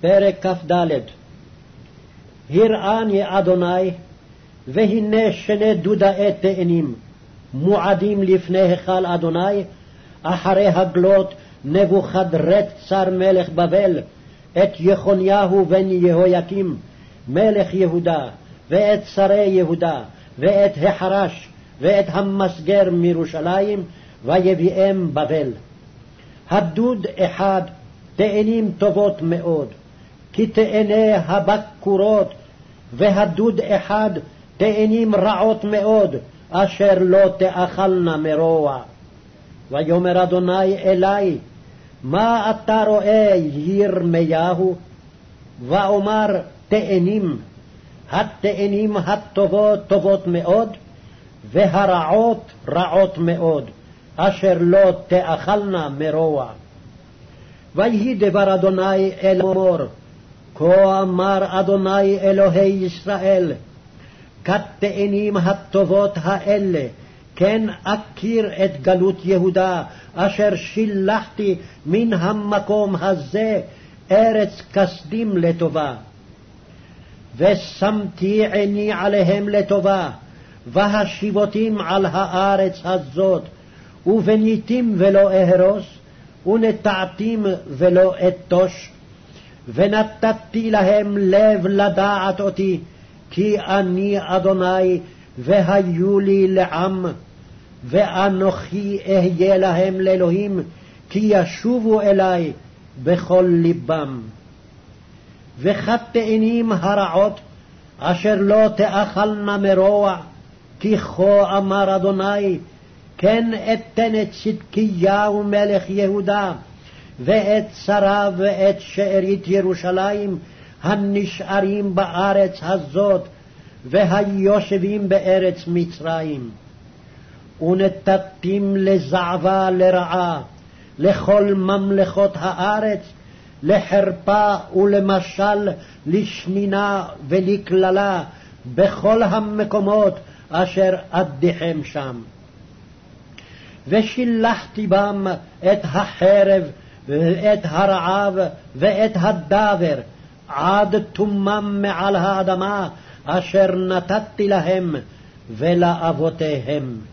פרק כ"ד. הראני אדוני, והנה שני דודאי תאנים מועדים לפני היכל אדוני, אחרי הגלות נבוכדרצר מלך בבל, את יחוניהו בן יהויקים מלך יהודה, ואת שרי יהודה, ואת החרש, ואת המסגר מירושלים, ויביאם בבל. הדוד אחד תאנים טובות מאוד, כי תאני הבקורות, והדוד אחד תאנים רעות מאוד, אשר לא תאכלנה מרוע. ויאמר אדוני אלי, מה אתה רואה ירמיהו? ואומר, תאנים, התאנים הטובות טובות מאוד, והרעות רעות מאוד, אשר לא תאכלנה מרוע. ויהי דבר אדוני אל לאמור, כה אמר אדוני אלוהי ישראל, כתאנים הטובות האלה, כן אכיר את גלות יהודה, אשר שילחתי מן המקום הזה, ארץ כסדים לטובה. ושמתי עיני עליהם לטובה, והשיבותים על הארץ הזאת, ובניתים ולא אהרוס, ונטעתים ולא אתוש, ונתתי להם לב לדעת אותי, כי אני אדוני, והיו לי לעם, ואנוכי אהיה להם לאלוהים, כי ישובו אלי בכל ליבם. וכתאנים הרעות, אשר לא תאכלנה מרוע, כי כה אמר אדוני, כן אתן את צדקיהו מלך יהודה, ואת שריו ואת שארית ירושלים, הנשארים בארץ הזאת, והיושבים בארץ מצרים. ונתתים לזעבה לרעה, לכל ממלכות הארץ, לחרפה ולמשל, לשנינה ולקללה, בכל המקומות אשר אדיכם שם. ושילחתי בם את החרב, ואת הרעב, ואת הדבר, עד תומם מעל האדמה, אשר נתתי להם ולאבותיהם.